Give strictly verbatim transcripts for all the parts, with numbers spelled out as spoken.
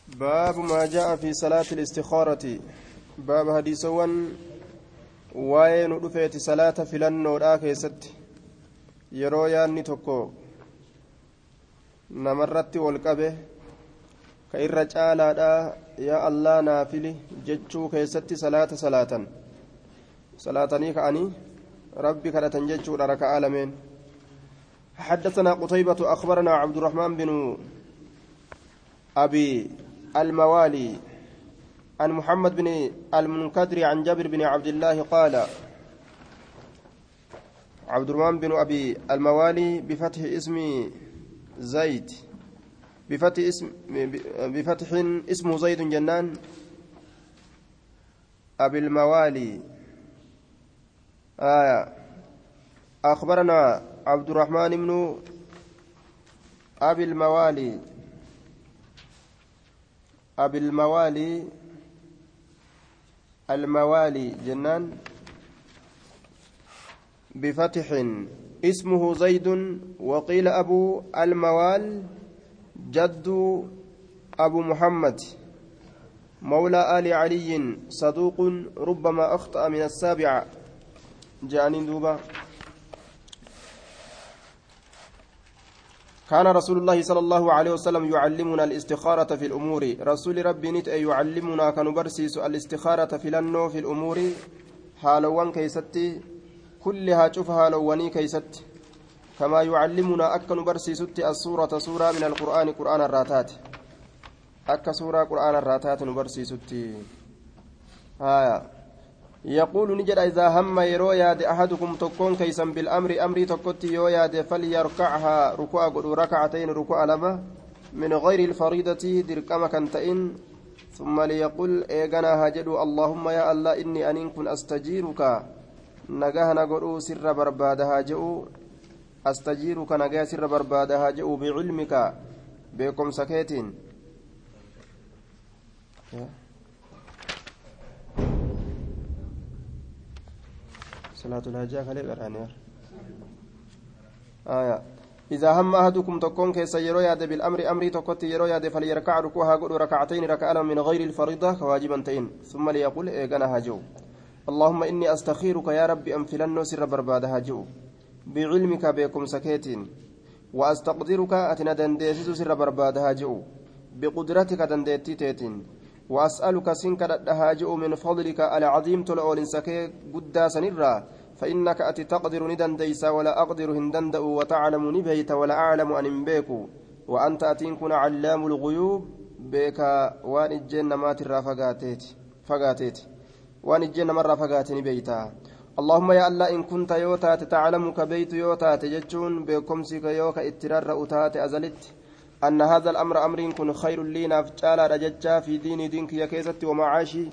باب ما جاء في صلاة الاستخارة باب حديثوان وين رفعت صلاة فلان وراك ست يرو ياني توكو نمرت والقبه كإر جالا يا الله نافلي ججو كيست صلاة صلاة صلاة نيكاني ربي كرة ججو لرك عالمين حدثنا قتيبة أخبرنا عبد الرحمن بن أبي الموالي عن محمد بن المنكدر عن جابر بن عبد الله قال عبد الرحمن بن أبي الموالي بفتح اسم زيد بفتح اسم بفتح اسمه زيد جنان أبي الموالي آية أخبرنا عبد الرحمن بن أبي الموالي أبي الموالي الموالي جنان بفتح اسمه زيد وقيل أبو الموال جد أبو محمد مولى آل علي صدوق ربما أخطأ من السابعة جانين دوبا كان رسول الله صلى الله عليه وسلم يعلمنا الاستخارة في الأمور رسول ربي نت يعلمنا كنبرسيس الاستخارة في لنو في الأمور حالوان كيستي كلها شوف حالواني كيست كما يعلمنا أكن برسيست السورة سورة من القرآن قرآن الراتات أك سورة قرآن الراتات نبرسيست آية يقول نجد إذا هم يرو ياد أحدكم تكون كيسا بالأمر أمري تكوتي يو ياد فليركعها ركوع ركعتين ركوع لما من غير الفريضة دركما كنتئن ثم ليقول إيغانا هاجدوا اللهم يا الله إني أن كن أستجيرك نجاهنا قلوا سر بربادها جئوا أستجيرك نجاه سر بربادها جئوا بعلمك بكم سكيتين صلاة الهجاء خليل الأنيار آية إذا هم أحدكم تكون كيس يرو ياد بالأمر أمري تكوت يرو ياد فليركع ركوعها قل ركعتين ركعة من غير الفريضة كواجبا تين ثم ليقول إيغانا هاجو اللهم إني أستخيرك يا ربي أنفلن سر برباد هاجو بعلمك بكم سكيتين وأستقدرك أتنا دنديسس سر برباد هاجو بقدرتك دنديتي تيتين وأسألك سنك هاجو من فضلك العظيم تلعول سكي قدا سنرا فإنك أتي تقدر ندن ديسا ولا أقدر هندندأ وتعلم نبيت ولا أعلم أن بيكو وأنت أتين كن علام الغيوب بك وان الجنة ما ترى فقاتيت فقاتيت وان الجنة مرة فقاتني بيتا اللهم يا الله إن كنت يوتا تعلمك بيت يوتا تججون بكم سيك يوكا اترار أتات أزلت أن هذا الأمر أمر كن خير لنا فجالا رججا في ديني دينك يا كيست ومعاشي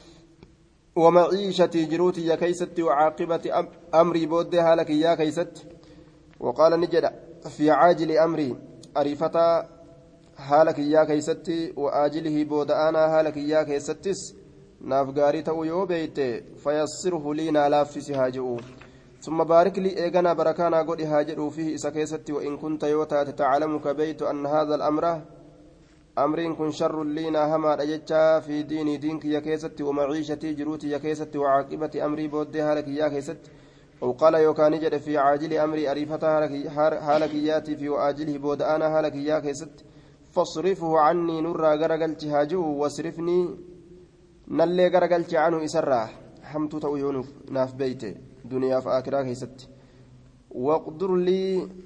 ومعيشتي جروتي يا كيست وعاقبة أمري بودها لك يا كيست وقال نجد في عاجل أمري أريفتا هالك يا كيست وآجله بودانا هالك يا كيستس نافغاري تو يو بيت فيسره لنا لافس هاجئ ثم بارك لي إيغانا بركانا قد هاجئ فيه إسكيست وإن كنت يوتا تعلمك بيت أن هذا الأمر أمر كن شر لنا هما رجتا في ديني دينك يا كيست ومعيشتي جروتي يا كيست وعاقبة أمري بودها لك يا كيست وقال يوكا نجد في عاجل أمري أريفتها هالك ياتي في وآجله بودانا هالك يا كيست فاصرفه عني نرى غرقلت هاجئ واصرفني نلي غرقلت عنه إسرا حمت تويونف ناف بيته دنيا فآكرا كيست واقدر لي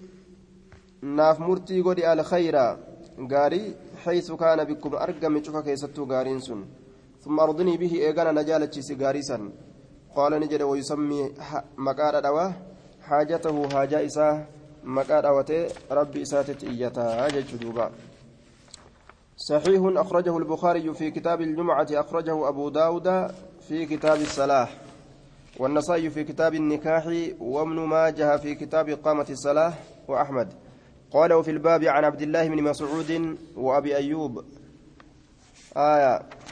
ناف مرتي قد الخير غاري حيث كان بكم أرقم شفا كيستو غارين سن ثم أرضني به إيغانا نجالة سيغاريسا قال نجد ويسمي مقاد دوا حاجته حاجة إساه مقاد دوته ربي إساتت إيتا حاجة جدوبا صحيح أخرجه البخاري في كتاب الجمعة أخرجه أبو داود في كتاب الصلاة والنسائي في كتاب النكاح وابن ماجه في كتاب إقامة الصلاة وأحمد قاله في الباب عن عبد الله بن مسعود وأبي أيوب آية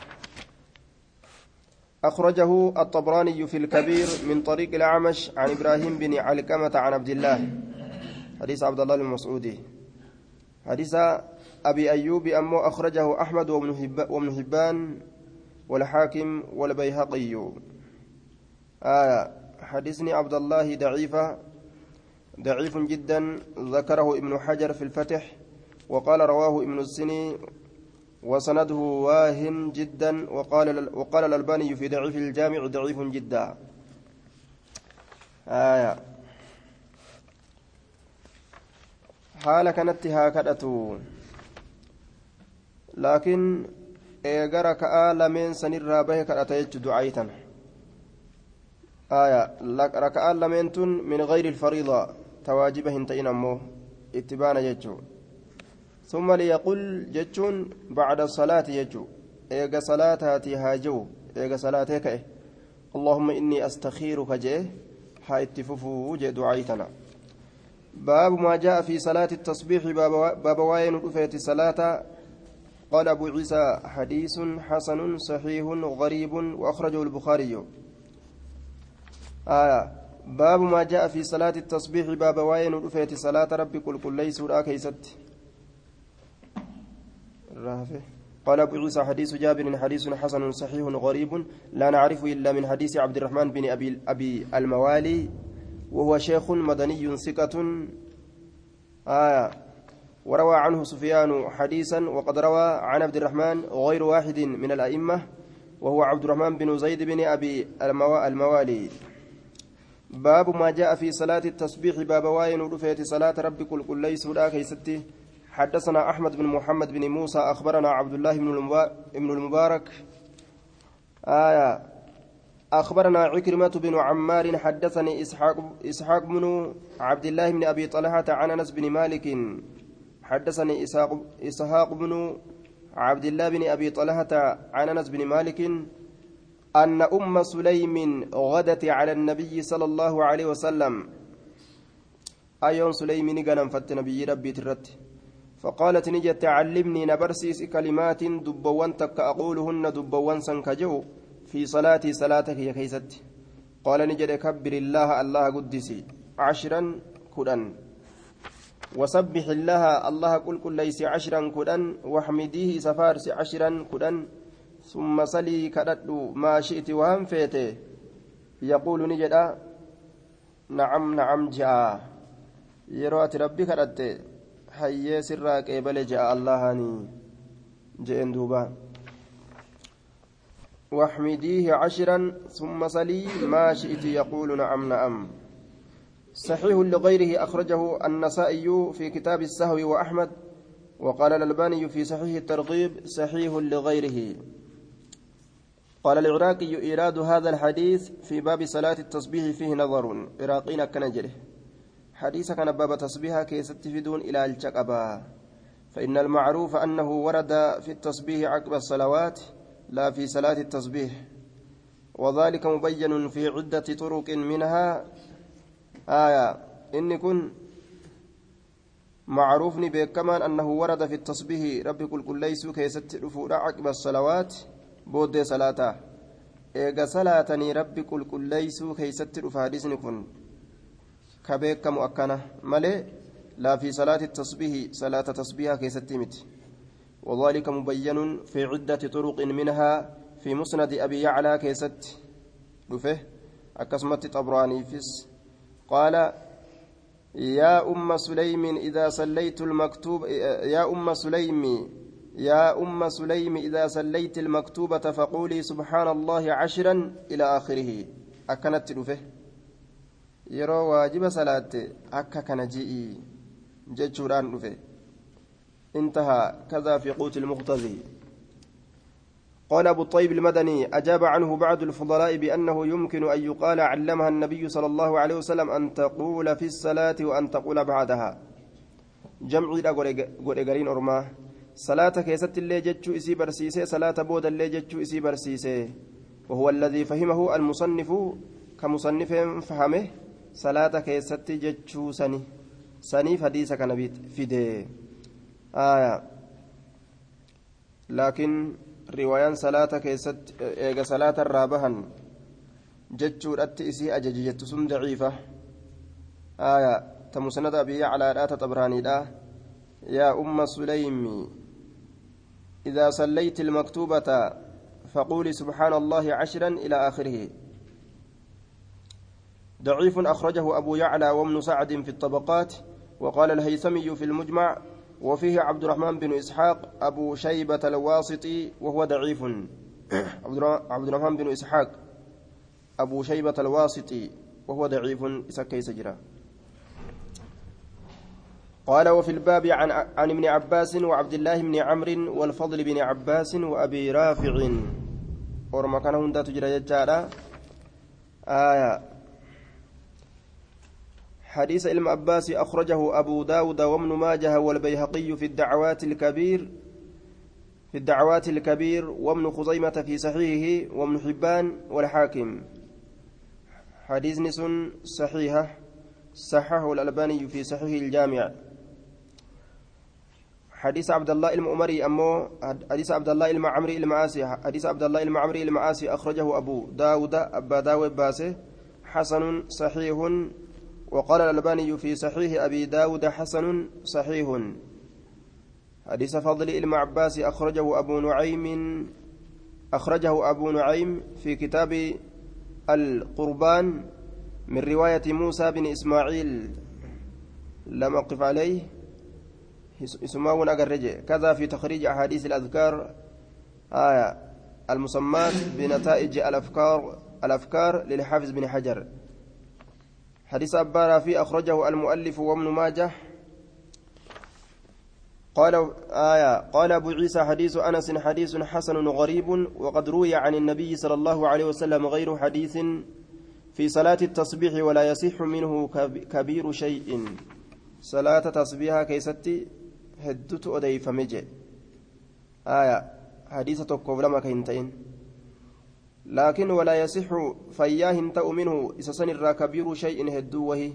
أخرجه الطبراني في الكبير من طريق الأعمش عن إبراهيم بن علقمة عن عبد الله حديث عبد الله بن مسعود حديث أبي أيوب أمو أخرجه أحمد وابن حبان والحاكم والبيهقي آية حديثني عبد الله ضعيفة ضعيف جدا ذكره ابن حجر في الفتح وقال رواه ابن السني وسنده واهن جدا وقال وقال الألباني في ضعيف الجامع ضعيف جدا آية حال كانت هكذا لكن eegara ka'aa lameen sanirraa bahe kadhata jechu du'aaytan aya raka'aan lameen tun min gayri ilfariida tawaajiba hin ta'in ammoo itti baana jechu ثم ليقول جتون بعد الصلاة يجو إيجا صلاتها هاجو إيجا صلاتك إيه اللهم إني أستخيرك جيه حايتففو جي دعايتنا باب ما جاء في صلاة التصبيح باب واين رفيت صلاة قال أبو عيسى حديث حسن صحيح غريب وأخرجه البخاري آية باب ما جاء في صلاة التصبيح باب واين رفيت صلاة ربي كل كل ليس كيست قال أبو عيسى حديث جابر حديث حسن صحيح غريب لا نعرف إلا من حديث عبد الرحمن بن أبي, أبي الموالي وهو شيخ مدني ثقة آية وروى عنه سفيان حديثا وقد روى عن عبد الرحمن غير واحد من الأئمة وهو عبد الرحمن بن زيد بن أبي الموالي باب ما جاء في صلاة التصبيح باب واين رفيت صلاة ربي كل كل ليس ولا كيستي حدثنا أحمد بن محمد بن موسى أخبرنا عبد الله بن المبارك آية أخبرنا عكرمة بن عمار حدثني إسحاق إسحاق بن عبد الله بن أبي طلحة عن أنس بن مالك حدثني إسحاق إسحاق بن عبد الله بن أبي طلحة عن أنس بن مالك أن أم سليم غدت على النبي صلى الله عليه وسلم أيون سليم نجنا فت نبي ربي ترت فقالت نجت علمني نبرسيس كلمات دبوان تك أقولهن دبوان سنكجو في صلاتي صلاتك يا كيست قال نجد كبر الله الله قدسي عشرا كدن وسبح الله الله قل كل ليس عشرا كدن واحمديه سفارس عشرا كدن ثم صلي كدد ما شئت وهم فيته يقول نجد نعم نعم جاء يروى ربي كدد hayyee sirraa qeebale ja'a allahanii je'en duuba واحمديه عشرا ثم صلي ما شئت يقول نعم نعم صحيح لغيره أخرجه النسائي في كتاب السهو وأحمد وقال الألباني في صحيح الترغيب صحيح لغيره قال العراقي إيراد هذا الحديث في باب صلاة التصبيح فيه نظر عراقين كنجره حديث كان باب تصبيحها كيست فدون إلى الشقبة فإن المعروف أنه ورد في التصبيح عقب الصلوات لا في صلاة التصبيح وذلك مبين في عدة طرق منها آية إن كن معروفني بكمان أنه ورد في التصبيح ربي كل كل ليس كيست رفوع عقب الصلوات بود صلاة إيجا صلاة ربي كل كل ليس كيست رفوع حديث كن كبيك مؤكنة ملي لا في صلاة التصبيح صلاة تصبيح كيستمت وذلك مبين في عدة طرق منها في مسند أبي يعلى كيست رفه أكسمت طبراني فيس قال يا أم سليم إذا صليت المكتوب يا أم سليم يا أم سليم إذا صليت المكتوبة فقولي سبحان الله عشرا إلى آخره أكنت رفه yeroo waajiba salaatte akka kana ji'i jechuudhaan dhufe انتهى كذا في قوت المقتضي قال أبو الطيب المدني أجاب عنه بعض الفضلاء بأنه يمكن أن يقال علمها النبي صلى الله عليه وسلم أن تقول في الصلاة وأن تقول بعدها جمع قرقرين أرما صلاة كيست اللي جتشو إسي برسيسي صلاة بود اللي جتشو إسي برسيسي وهو الذي فهمه المصنف كمصنف فهمه صلاة كيست جتشو سني سني حديث كان فيدي آية لكن روايان صلاة كيست إيجا صلاة الرابهن جتشو الأتئسي أجج جتسون ضعيفة آية تمسند أبي على رأت طبراني لا يا أم سليم إذا صليت المكتوبة فقولي سبحان الله عشرا إلى آخره. ضعيف أخرجه أبو يعلى وابن سعد في الطبقات وقال الهيثمي في المجمع وفيه عبد الرحمن بن إسحاق أبو شيبة الواسطي وهو ضعيف. عبد الرحمن بن إسحاق أبو شيبة الواسطي وهو ضعيف إسكي سجرا. قال وفي الباب عن عن ابن عباس وعبد الله بن عمرو والفضل بن عباس وأبي رافع ورما كان هندا تجرى جارا آية. حديث علم عباس أخرجه أبو داود وابن ماجه والبيهقي في الدعوات الكبير في الدعوات الكبير وابن خزيمة في صحيحه وابن حبان والحاكم. حديث نسن صحيحة صححه الألباني في صحيح الجامع. حديث عبد الله المؤمري أمو حديث عبد الله المعمري المعاسي حديث عبد الله المعمري المعاسي أخرجه أبو داود أبا داود باسه حسن صحيح. وقال الألباني في صحيح أبي داود حسن صحيح. حديث فضل علم عباس أخرجه أبو نعيم أخرجه أبو نعيم في كتاب القربان من رواية موسى بن إسماعيل لم أقف عليه اسمه أجرجه كذا في تخريج أحاديث الأذكار آية المسمات بنتائج الأفكار الأفكار للحافظ بن حجر. حديث أبا في أخرجه المؤلف وابن ماجه. قال آية قال أبو عيسى حديث أنس حديث حسن غريب وقد روي عن النبي صلى الله عليه وسلم غير حديث في صلاة التصبيح ولا يصح منه كبير شيء. صلاة تصبيحها كيستي هدت أديف مجي آية حديث تقوب لما كينتين لكن ولا يصح فياه تأ منه إسسن الرا كبير شيء هدو وهي.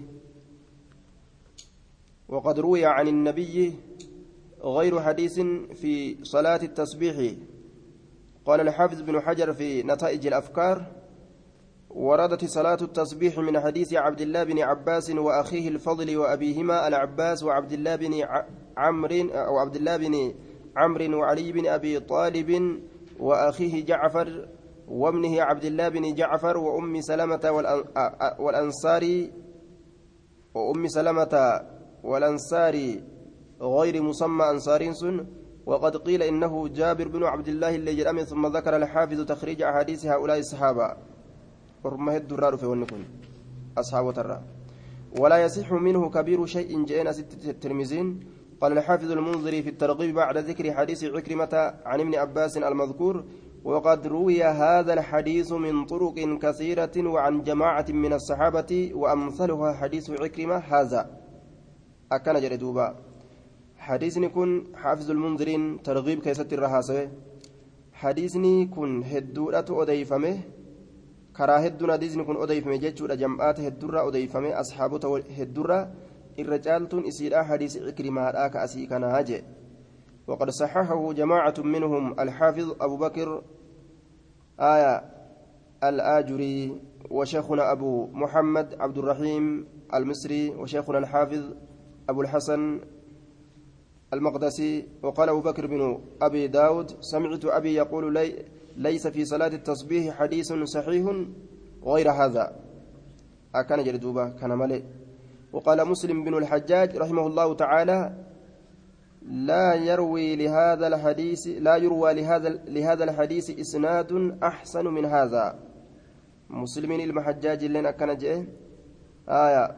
وقد روي عن النبي غير حديث في صلاة التسبيح. قال الحافظ بن حجر في نتائج الأفكار وردت صلاة التسبيح من حديث عبد الله بن عباس وأخيه الفضل وأبيهما العباس وعبد الله بن عمرو أو عبد الله بن عمرو وعلي بن أبي طالب وأخيه جعفر وابنه عبد الله بن جعفر وأم سلمة والأنصاري وأم سلمة والأنصاري غير مسمى أنصار سن. وقد قيل إنه جابر بن عبد الله اللي جرم ثم ذكر الحافظ تخريج أحاديث هؤلاء الصحابة ورمه الدرار في ونكون أصحاب ترى. ولا يصح منه كبير شيء جئنا ست الترمذين. قال الحافظ المنذري في الترغيب بعد ذكر حديث عكرمة عن ابن عباس المذكور وقد روي هذا الحديث من طرق كثيرة وعن جماعة من الصحابة وأمثلها حديث عكرمة هذا أكن جردوبا. حديثني كن حافظ المنذرين ترغيب كيست الرهاسة حديثني كن هدورة أديفمه كرا هدونا حديثني كن أديفمه جيتشورا جمعات هدورة أديفمه أصحابه هدورة الرجالتون إسيرا حديث عكرمة آك أسيكنا هاجي. وقد صححه جماعة منهم الحافظ أبو بكر آية الآجري وشيخنا أبو محمد عبد الرحيم المصري وشيخنا الحافظ أبو الحسن المقدسي. وقال أبو بكر بن أبي داود سمعت أبي يقول لي ليس في صلاة التصبيح حديث صحيح غير هذا أكان جلدوبة كان ملئ. وقال مسلم بن الحجاج رحمه الله تعالى لا يروي لهذا الحديث لا يروى لهذا لهذا الحديث إسناد أحسن من هذا. مسلمين المحجاج لنا كان جاء آية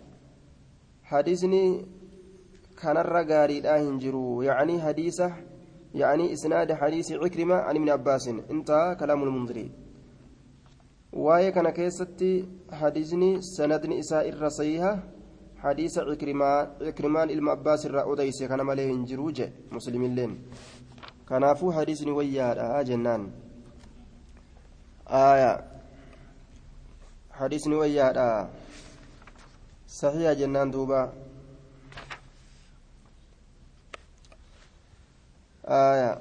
حديثني كان الرجاري لا ينجروا يعني حديثه يعني إسناد حديث عكرمة عن ابن عباس انتهى كلام المنذري. وهي كان كيستي حديثني سندني إساء الرصيحة حديث عكرمان عكرمان إلما عباس الرأوديس كان ماليه انجروجة مسلمين لين كنافو حديثني وياه آه جنان آية حديثني وياه آه صحيح جنان دوبا آية.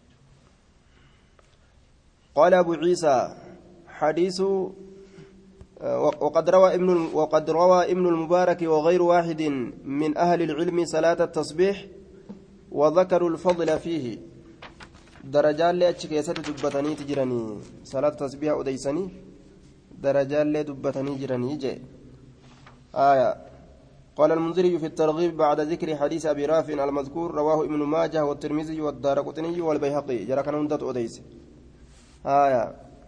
قال أبو عيسى حديث وقد روى ابن وقد روى ابن المبارك وغير واحد من أهل العلم صلاة التصبيح وذكروا الفضل فيه درجات لي أتشكيسة دبتني تجرني صلاة التصبيح أديسني درجات لي دبتني جرني جي آية قال المنذري في الترغيب بعد ذكر حديث أبي رافع المذكور رواه ابن ماجه والترمذي والدارقطني والبيهقي جرى كان هندت أديس آية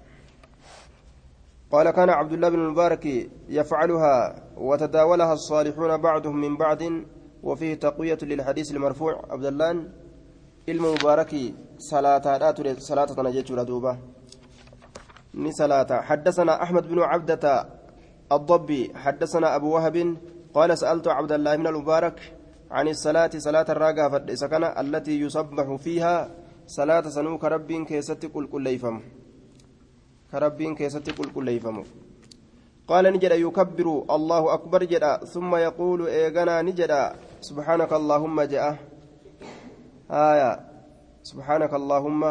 قال كان عبد الله بن المبارك يفعلها وتداولها الصالحون بعضهم من بعض وفيه تقوية للحديث المرفوع عبد الله المبارك صلاة صلاة نجيت ردوبة ني صلاة حدثنا أحمد بن عبدة الضبي حدثنا أبو وهب قال سألت عبد الله بن المبارك عن الصلاة صلاة الراقة فالسكنة التي يصبح فيها صلاة سنوك رب كيست كل كل يفهم كربين كيست كل كل يفهم قال نجد يكبر الله أكبر جدا ثم يقول إيغنا نجدا سبحانك اللهم جاء آية سبحانك اللهم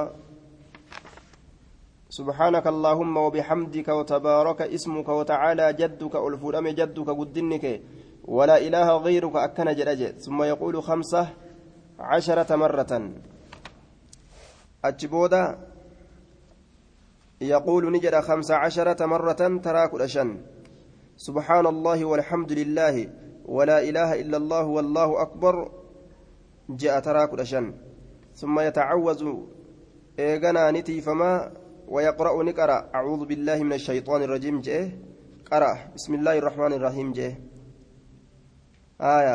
سبحانك اللهم وبحمدك وتبارك اسمك وتعالى جدك والفرم جدك قدنك ولا إله غيرك أكن جدج ثم يقول خمسة عشرة مرة أجبودا يقول نجد خمس عشرة مرة تراك الأشن سبحان الله والحمد لله ولا إله إلا الله والله أكبر جاء تراك الأشن ثم يتعوذ إيغنا نتي فما ويقرأ نقرأ أعوذ بالله من الشيطان الرجيم جاء قرأ بسم الله الرحمن الرحيم جاء آية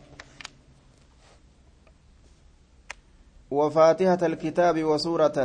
وفاتحة الكتاب وسورة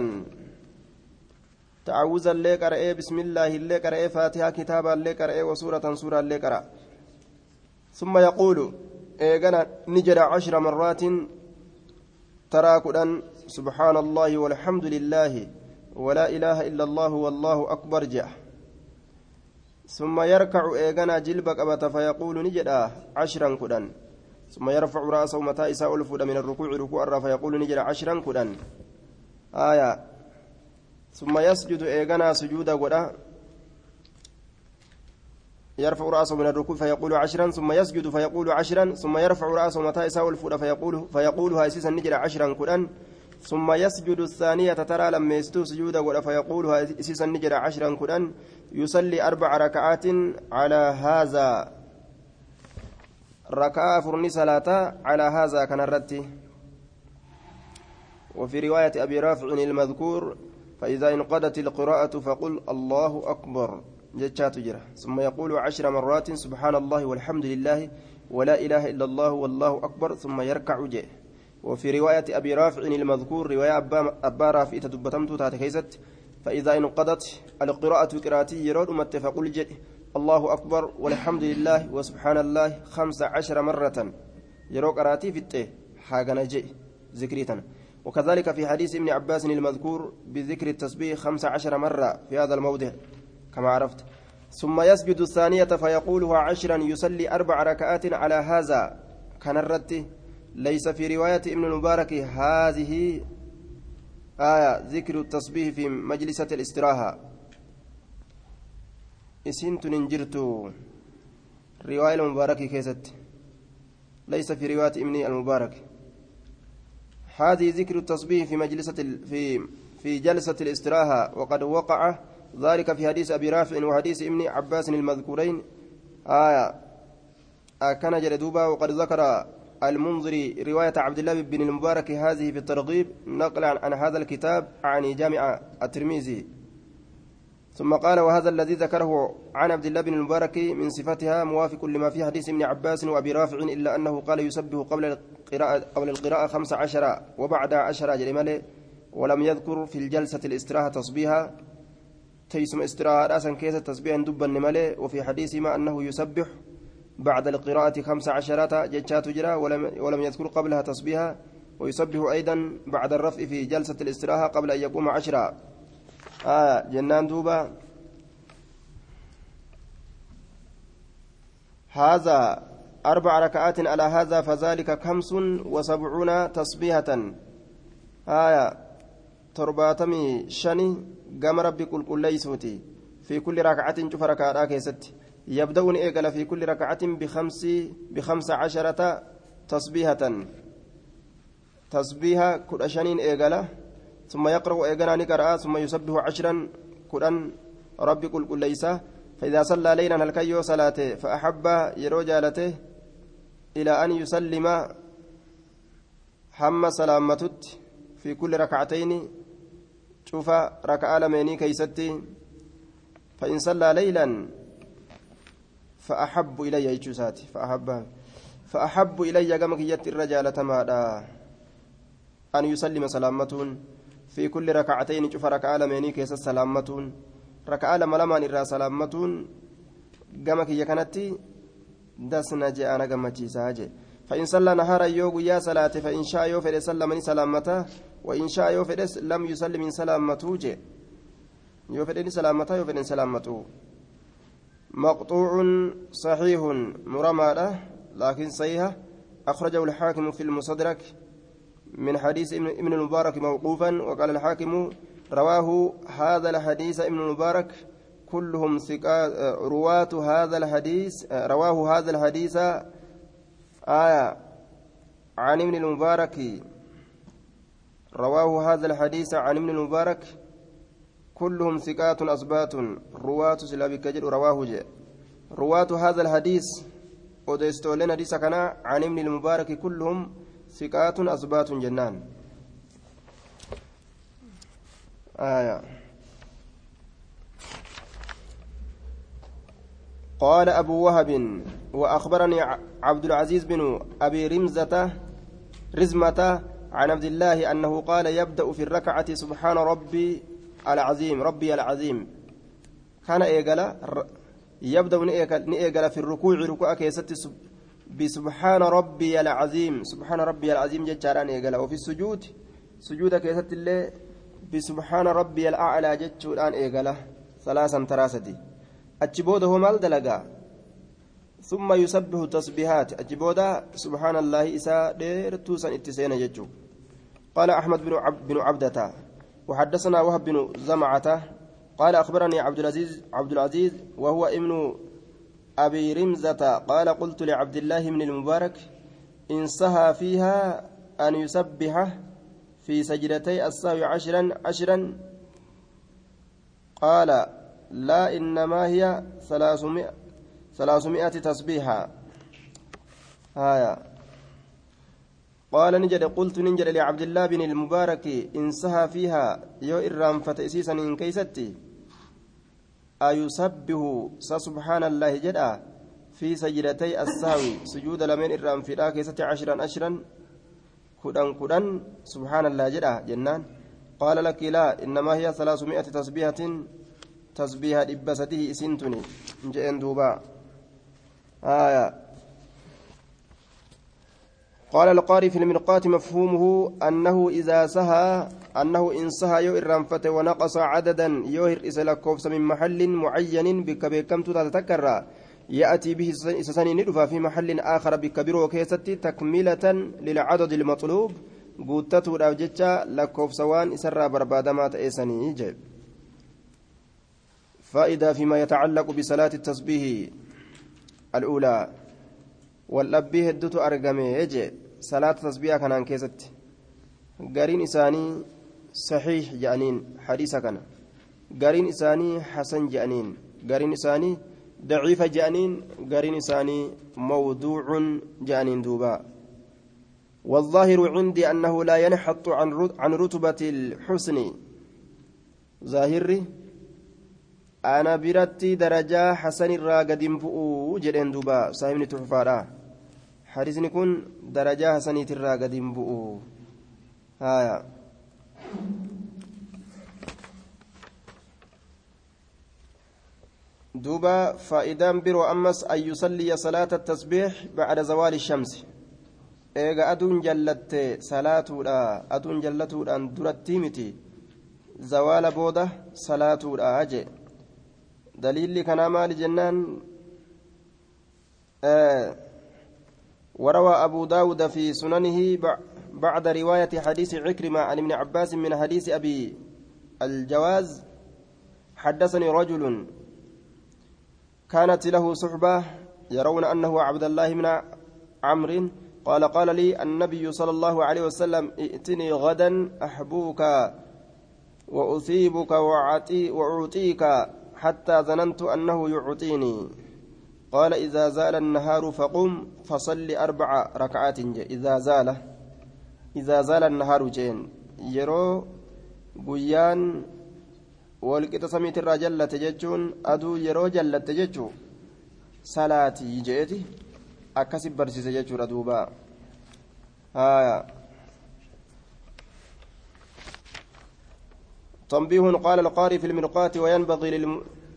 تعوذ اللي قرأ بسم الله اللي قرأ فاتحة كتاب اللي قرأ وسورة سورة اللي قرأ ثم يقول إيغنا نجر عشر مرات تراكدا سبحان الله والحمد لله ولا إله إلا الله والله أكبر جاء ثم يركع إيغنا جلبك أبت فيقول نجدا عشرا كدن ثم يرفع رأسه متى إساء الفود من الركوع ركوع فيقول نجدا عشرا كدن آية ثم يسجد إيغنا سجودا ودا يرفع رأسه من الركوع فيقول عشرا ثم يسجد فيقول عشرا ثم يرفع رأسه متى إساء الفود فيقول فيقولها أسيسا نجدا عشرا كدن ثم يسجد الثانية ترى لما يستو سجودا ولا فيقولها أسيسا نجدا عشرا كدن يصلي أربع ركعات على هذا ركعة فرني صلاة على هذا كان الرتي وفي رواية أبي رافع المذكور فإذا انقضت القراءة فقل الله أكبر جتشات جرى ثم يقول عشر مرات سبحان الله والحمد لله ولا إله إلا الله والله أكبر ثم يركع جي وفي رواية أبي رافع المذكور رواية أبا, أبا رافع تدبتمت تاتكيست فإذا انقضت القراءة قراءتي يرون أمت فقل جي الله أكبر والحمد لله وسبحان الله خمس عشر مرة يرو قراءتي في التي حاجنا جي ذكريتنا وكذلك في حديث ابن عباس المذكور بذكر التسبيح خمس عشر مرة في هذا الموضع كما عرفت ثم يسجد الثانية فيقولها عشرا يصلي أربع ركعات على هذا كان الرد ليس في رواية ابن المبارك هذه آية ذكر التسبيح في مجلسة الاستراحة إسنت ننجرت رواية المبارك كيست ليس في رواية ابن المبارك هذه ذكر التسبيح في مجلسة في في جلسة الاستراحة وقد وقع ذلك في حديث أبي رافع وحديث ابن عباس المذكورين آية كان جلدوبا وقد ذكر المنذري رواية عبد الله بن المبارك هذه في الترغيب نقلا عن هذا الكتاب عن جامع الترمذي ثم قال وهذا الذي ذكره عن عبد الله بن المبارك من صفتها موافق لما في حديث ابن عباس وأبي رافع إلا أنه قال يسبح قبل القراءة قبل القراءة خمس عشر وبعد عشر جريمة ولم يذكر في الجلسة الاستراحة تصبيها تيسم استراحة رأسا كيس تسبيحا دبا نمالي وفي حديث ما أنه يسبح بعد القراءة خمس عشرة جتشات جرا ولم, ولم يذكر قبلها تصبيها ويسبح أيضا بعد الرفع في جلسة الاستراحة قبل أن يقوم عشرة آه جنان دوبا هذا أربع ركعات على هذا فذلك خمس وسبعون تصبيحة آية ترباتمي شني قام ربي كل كل ليسوتي في كل ركعة شوف ركعة كيست يبدأ إيقل في كل ركعة بخمس بخمس عشرة تسبيحة تسبيحة كل أشانين إيقل ثم يقرأ إيقنا نقرأ ثم يسبح عشرا كلان ربي قل قل ليس فإذا صلى ليلا هل كيو صلاته فأحب يرو جالته إلى أن يسلم حم سلامتت في كل ركعتين شوف ركعة لميني كيستي فإن صلى ليلا فأحب إلي يجوساتي فأحب فأحب إلي كما كيت الرجال تمادا أن يسلم سلامتون في كل ركعتين شوف ركعة لميني كيس سلامتون ركعة لما لما نرى سلامتون كما كي كانتي دسنا جاءنا كما تشيساجي فإن صلى نهارا يوغ يا صلاة فإن شاء يوفر سلمني سلامته وإن شاء يوفر لم يسلم من سلامته جي يوفر سلامته يوفر سلامته مقطوع صحيح مرمى لكن صحيح أخرجه الحاكم في المصدرك من حديث ابن المبارك موقوفا وقال الحاكم رواه هذا الحديث ابن المبارك كلهم ثقات رواة هذا الحديث رواه هذا الحديث آية عن ابن المبارك رواه هذا الحديث عن ابن المبارك كلهم ثقات أصبات رواة سلابك جل رواه جاء رواة هذا الحديث ودستولين حديث كان عن ابن المبارك كلهم ثقات أصبات جنان آية قال أبو وهب وأخبرني عبد العزيز بن أبي رمزة رزمة عن عبد الله أنه قال يبدأ في الركعة سبحان ربي العظيم ربي العظيم كان إيقلا يبدأ نئيقلا في الركوع ركوع كيست بسبحان ربي العظيم سبحان ربي العظيم جتشاران إيقلا وفي السجود سجود كيست الله بسبحان ربي الأعلى جتشوران إيقلا ثلاثا تراستي أجبوده مال دلقا ثم يسبح تسبيحات أجبودا سبحان الله إساء دير توسا اتسين جتشو قال أحمد بن, عب بن عبدة وحدثنا وهب بن زمعة قال أخبرني عبد العزيز عبد العزيز وهو ابن أبي رمزة قال قلت لعبد الله بن المبارك إن سهى فيها أن يسبح في سجدتي السهو عشرا عشرا قال لا إنما هي ثلاثمائة ثلاثمائة تسبيحة آية قال نجد قلت نجد لعبد الله بن المبارك إن سهى فيها يو إرام فتأسيسا إن كيستي أيسبه سبحان الله جدا في سجدتي السهو سجود لمن إرام في كيستي عشرا عشرا كدن كدن سبحان الله جدا جنان قال لك لا إنما هي ثلاثمائة تسبيحة تسبيح إبسته إسنتني جئن دوبا آية قال القاري في المرقات مفهومه أنه إذا سهى أنه إن سهى يؤرم فتى ونقص عددا يهر إسلكوفس من محل معين بكبكم تتذكر يأتي به سسني ندفع في محل آخر بكبير وكيستي تكملة للعدد المطلوب قوتته راوجتشا لكوفسوان إسرى بربادمات إيساني جيب فائدة فيما يتعلق بصلاة التسبيح الأولى والأبي هدت أرقمي يجي صلاة التسبيح كان عن كيست قارين إساني صحيح جانين حديثة كان قارين إساني حسن جانين قارين إساني ضعيف جانين قارين إساني موضوع جانين دوبا والظاهر عندي أنه لا ينحط عن رتبة الحسن ظاهري أنا برتي درجة حسن الراقد بؤو جدين دوبا صاحبني تحفارا حديثني كن درجة حسن الراقد بؤو هايا دوبا فإذا برو أمس أن يصلي صلاة التسبيح بعد زوال الشمس إيغا أدون جلت صلاة أدون جلت أن درتي متي زوال بودة صلاة أجي دليل كان مال جنان آه وروى أبو داود في سننه بعد رواية حديث عكرمة عن ابن عباس من حديث أبي الجواز حدثني رجل كانت له صحبة يرون أنه عبد الله من عمرو قال قال لي النبي صلى الله عليه وسلم ائتني غدا أحبوك وأثيبك وأعطيك حتى ظننت أنه يعطيني قال إذا زال النهار فقم فصل أربع ركعات إذا زال إذا زال النهار جين يرو بيان والقطة سميت الرجل تججون أدو يرو جل تججو صلاتي جئتي أكسب برسيس ججو ردوبا آية تنبيه قال القاري في المرقات وينبغي للم...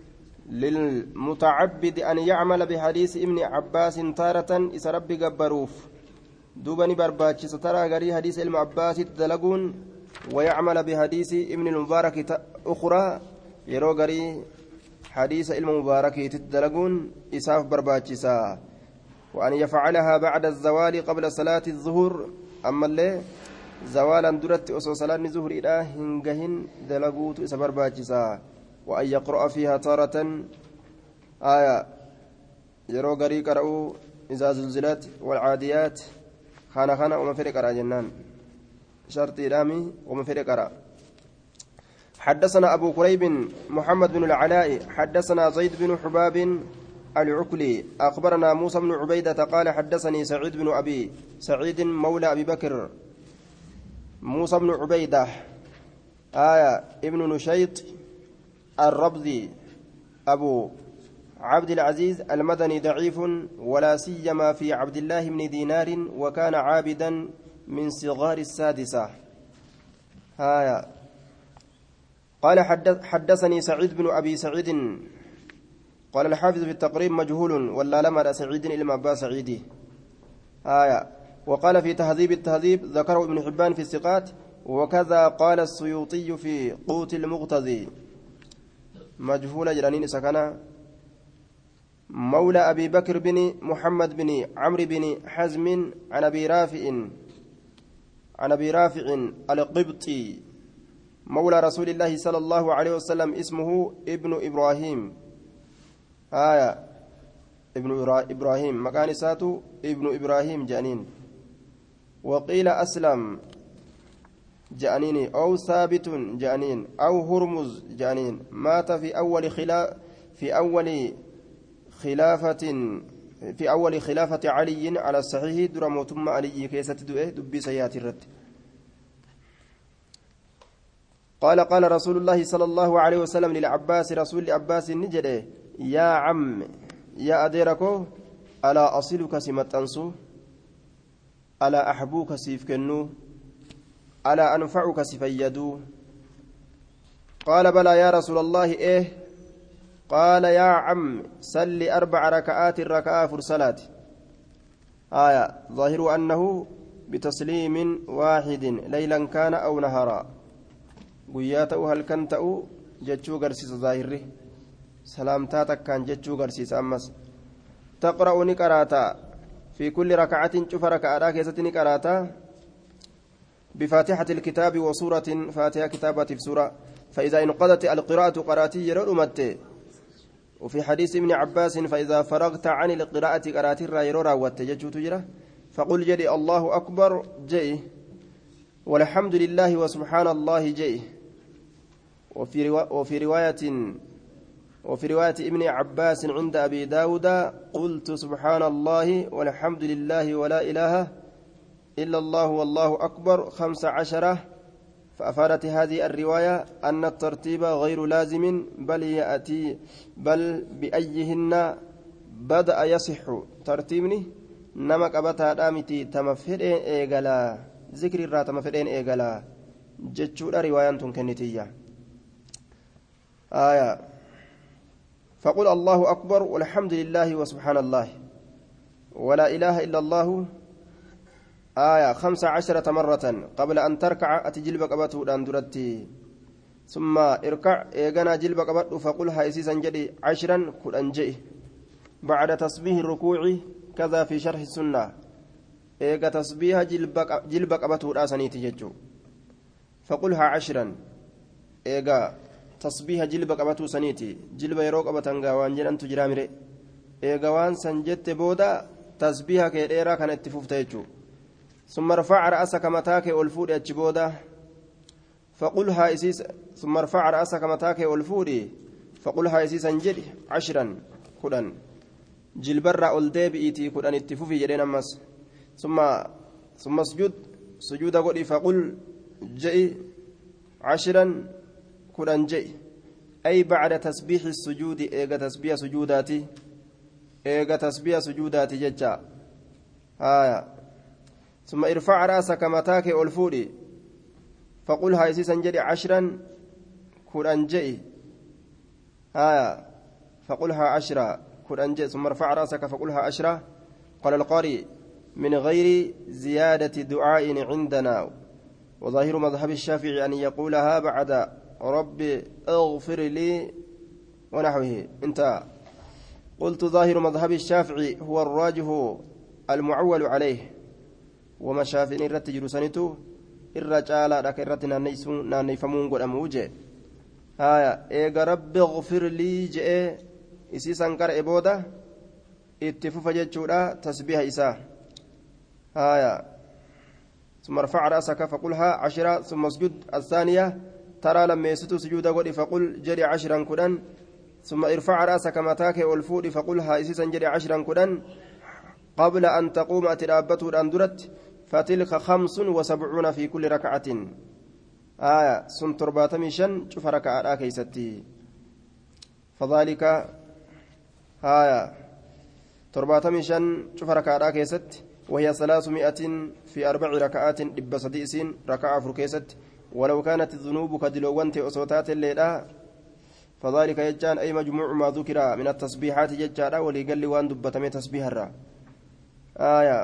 للمتعبد أن يعمل بحديث ابن عباس تارة إذا ربي قبروف دوبني برباتش سترى غري حديث ابن عباس تدلقون ويعمل بحديث ابن المبارك أخرى يرو غري حديث المبارك تدلقون إساف برباتشسا وأن يفعلها بعد الزوال قبل صلاة الظهر أما اللي زوالا درت أصو صلاة الظهر إلى هنجهن دلقوت إساف برباتشسا وأن يقرأ فيها تارة آية يرو غري قرأوا إذا زلزلت والعاديات خانا خانا وما فرق قرأ جنان شرط رامي وما فرق قرأ حدثنا أبو كريب محمد بن العلاء حدثنا زيد بن حباب العكلي أخبرنا موسى بن عبيدة قال حدثني سعيد بن أبي سعيد مولى أبي بكر موسى بن عبيدة آية ابن نشيط الربذي أبو عبد العزيز المدني ضعيف ولا سيما في عبد الله بن دينار وكان عابدا من صغار السادسة آية قال حدث حدثني سعيد بن أبي سعيد قال الحافظ في التقريب مجهول ولا لمر سعيد إلى أبا سعيدي آية وقال في تهذيب التهذيب ذكره ابن حبان في الثقات وكذا قال السيوطي في قوت المغتذي مجهول جرانين سكنا مولى أبي بكر بن محمد بن عمرو بن حزم عن أبي رافع عن أبي رافع القبطي مولى رسول الله صلى الله عليه وسلم اسمه ابن إبراهيم آية ابن إبراهيم مكان ساتو ابن إبراهيم جانين وقيل أسلم جانين أو ثابت جانين أو هرمز جانين مات في أول خلا في أول خلافة في أول خلافة علي على الصحيح درم ثم علي كيست دبي سيات الرد قال قال رسول الله صلى الله عليه وسلم للعباس رسول العباس نجده يا عم يا أديركو ألا أصلك سمتنسو ألا أحبوك سيفكنو ألا أنفعك سفيدو قال بلى يا رسول الله إيه قال يا عم سل أربع ركعات الركعة فرسلات آية ظاهر أنه بتسليم واحد ليلا كان أو نهارا قياته هل كنتأ جتشو قرسيس ظاهره سلامتاتك كان جتشو قرسيس أمس تقرأ نكراتا في كل ركعة شوف ركعة كيست نكراتا بفاتحة الكتاب وسورة فاتحة كتابة في سورة فإذا انقضت القراءة قراتي يرؤمت وفي حديث ابن عباس فإذا فرغت عن القراءة قرات الرايرورا والتججو تجرى فقل جدي الله أكبر جئ والحمد لله وسبحان الله جئ وفي, روا وفي رواية وفي رواية ابن عباس عند أبي داود قلت سبحان الله والحمد لله ولا إله إلا الله والله أكبر خمس عشرة فأفادت هذه الرواية أن الترتيب غير لازم بل يأتي بل بأيهن بدأ يصح ترتيبني نمك أبتا دامتي تمفرين إيقلا ذكر الرا تمفرين إيقلا جتشور رواية كنتية آية فقل الله أكبر والحمد لله وسبحان الله ولا إله إلا الله آية خمس عشرة مرة قبل أن تركع أتجلبك أبته الأندرتي ثم اركع إيغانا جلبك أبته فقلها إسيسا جدي عشرا كل أنجئ بعد تصبيه الركوع كذا في شرح السنة إيغا تصبيها جلبك, جلبك أبته الآساني تججو فقلها عشرا إيغا تصبيح جلب قبتو سنيتي جلب يروق قبتن غوان جنان تجرامري ايغوان سنجت بودا تسبيح كيديرا كان اتفوفتا ثم ارفع رأسك متاك والفود اتشبودا فقلها اسيس ثم ارفع رأسك متاك والفود فقلها اسيس انجدي عشرا كدن جلبرا اولدي بيتي كدن اتفوفي جدين امس ثم ثم اسجد سجود قولي فقل جئ عشرا كدن جئ أي بعد تسبيح السجود إيغا تسبيح سجوداتي إيغا تسبيح سجوداتي ججا آية ثم ارفع رأسك متاك ألفودي فقل هاي سنجري عشرا كدن جئ آية فقلها عشرة كدن جئ ثم ارفع رأسك فقلها عشرة قال القارئ من غير زيادة دعاء عندنا وظاهر مذهب الشافعي أن يقولها بعد رب اغفر لي ونحوه انتهى قلت ظاهر مذهب الشافعي هو الراجح المعول عليه وما شافعي رت جرسنته الرجال لك رت نانيفمون قد أموجه هايا إيغا رب اغفر لي جئ إسيسا كرئ بودا اتفوف جتشودا تسبيح إساه هايا ثم ارفع رأسك فقلها عشرة ثم اسجد الثانية ترى لما يستو سجود قولي فقل جري عشرا كدن ثم ارفع رأسك متاك والفود فقلها إسيسا جري عشرا كدن قبل أن تقوم أترابته الأندرت فتلك خمس وسبعون في كل ركعة آية سن ترباتمي شن شوف ركعة كيستي فذلك آية ترباتمي شن شوف ركعة كيست وهي ثلاثمائة في أربع ركعات دب صديس ركعة فركيست ولو كانت الذنوب كدلوانت أصوتات الليلة فذلك يجان أي مجموع ما ذكر من التسبيحات يجان وليقل وان دبتمي تسبيح الرا آية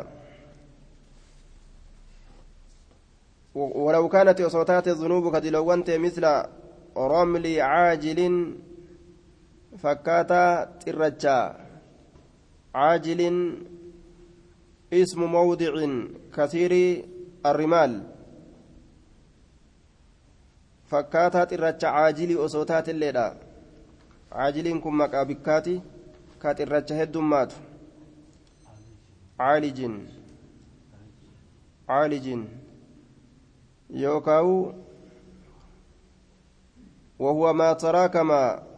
ولو كانت أصوتات الذنوب كدلوانت مثل رمل عاجل فكاتا ترجا عاجل اسم موضع كثير الرمال فكاتات الرجع عاجلي أصوتات الليلة عاجلين كم مكابكاتي كات الرجع هدومات عالج عالج يوكاو وهو ما تراكم